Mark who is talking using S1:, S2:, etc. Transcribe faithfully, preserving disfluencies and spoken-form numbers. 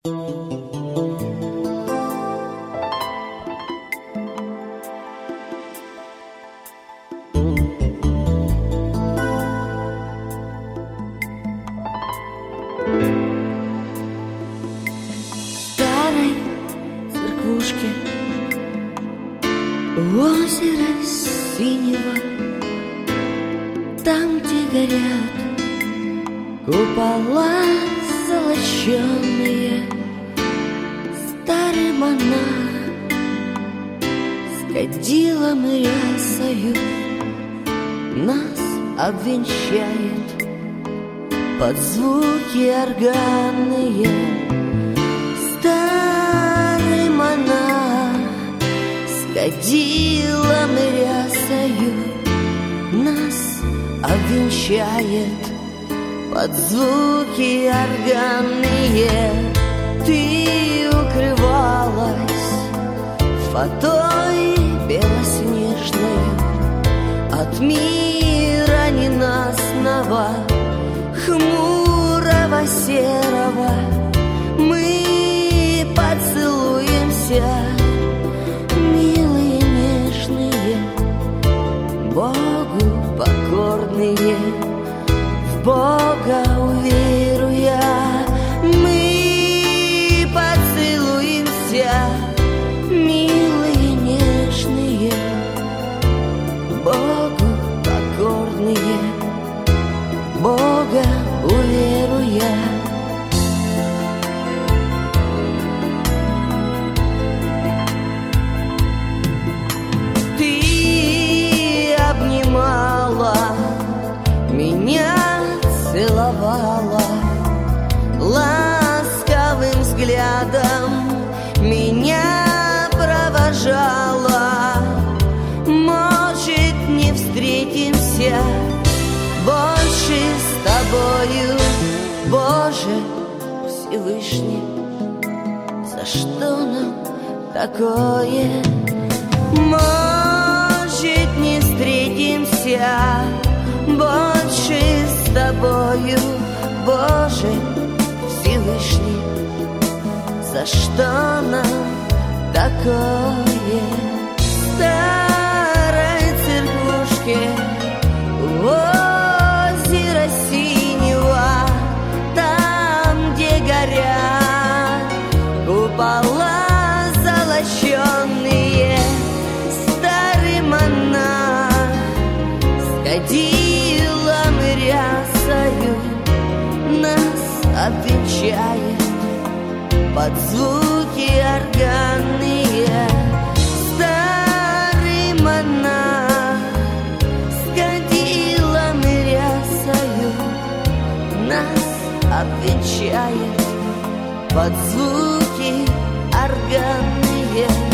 S1: Озеро синего, там, где горят купола золоченые, старый монах с кадилом и рясою нас обвенчает под звуки органные. Старый монах кадилом и рясою нас обвенчает под звуки органные. Ты укрывалась фатой белоснежной от мира ненастного, хмурого серого. Мы поцелуемся, милые, нежные, Богу покорные, в Бога уверуя. Мы поцелуемся, милые, нежные, Богу покорные, в Бога уверуя. Меня целовала ласковым взглядом, меня провожала. Может, не встретимся больше с тобою, Боже Всевышний, за что нам такое? Может, не встретимся больше с тобою, Боже Всевышний, за что нам такое? В старой церквушке у озера синего, там, где горят купола золоченые, старый монах с кадилом и рясою нас обвенчает под звуки органные. Старый монах с кадилом и рясою нас обвенчает под звуки органные.